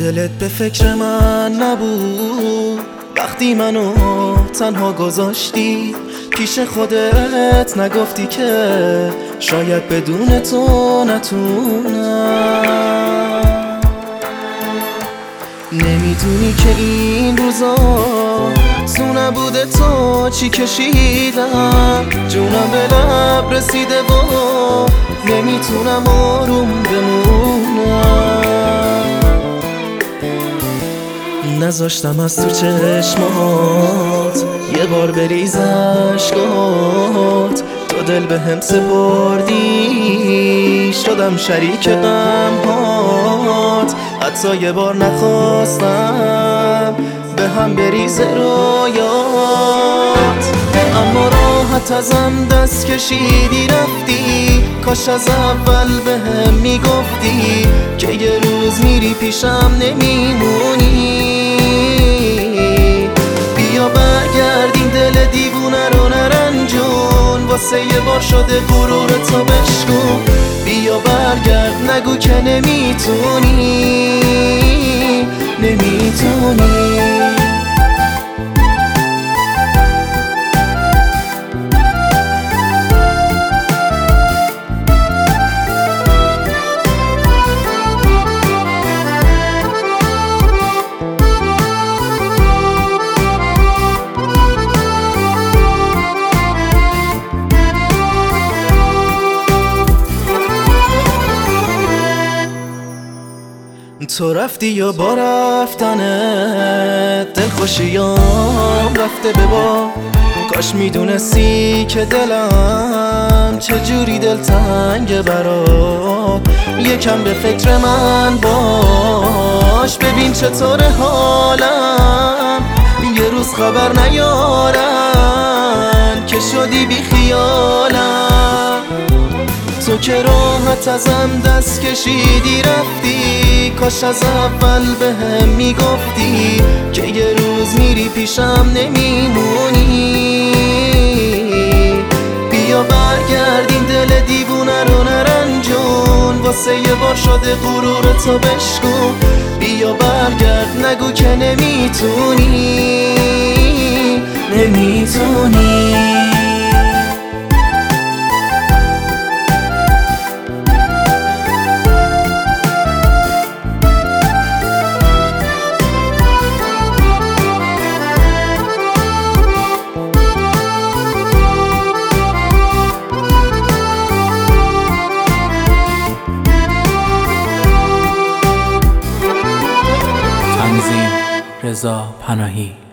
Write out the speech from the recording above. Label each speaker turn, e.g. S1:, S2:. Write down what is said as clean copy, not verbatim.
S1: دلت به فکر من نبود وقتی منو تنها گذاشتی پیش خودت نگفتی که شاید بدون تو نتونم. نمیدونی که این روزا تو نبود تو چی کشیدم، جونم به لب رسیده و نمیتونم آروم بمونم. نذاشتم از تو چشمات یه بار بریز اشکات، تو دل به هم سپردی شدم شریک غمهات. حتی یه بار نخواستم به هم بریز رویات، اما راحت ازم دست کشیدی رفتی. کاش از اول به هم میگفتی که یه روز میری پیشم نمیمونی. بیا برگردین دل دیوونه رو نرنجون، واسه یه بار شده غرور تو بشکن. بیا برگرد نگو که نمیتونی. تو رفتی یا با رفتنت دلخوشیام رفته به با. کاش میدونستی که دلم چجوری دلتنگه برات. یکم به فکر من باش، ببین چطور حالم. یه روز خبر نیارن که شدی بی خیالم. تو که راحت ازم دست کشیدی رفتی، کاش از اول به هم میگفتی که یه روز میری پیشم نمیمونی. بیا برگردین دل دیوونه رو نرنجون، واسه یه بار شده غرور تو بشکن. بیا برگرد نگو که نمیتونی.
S2: رضا پناهی.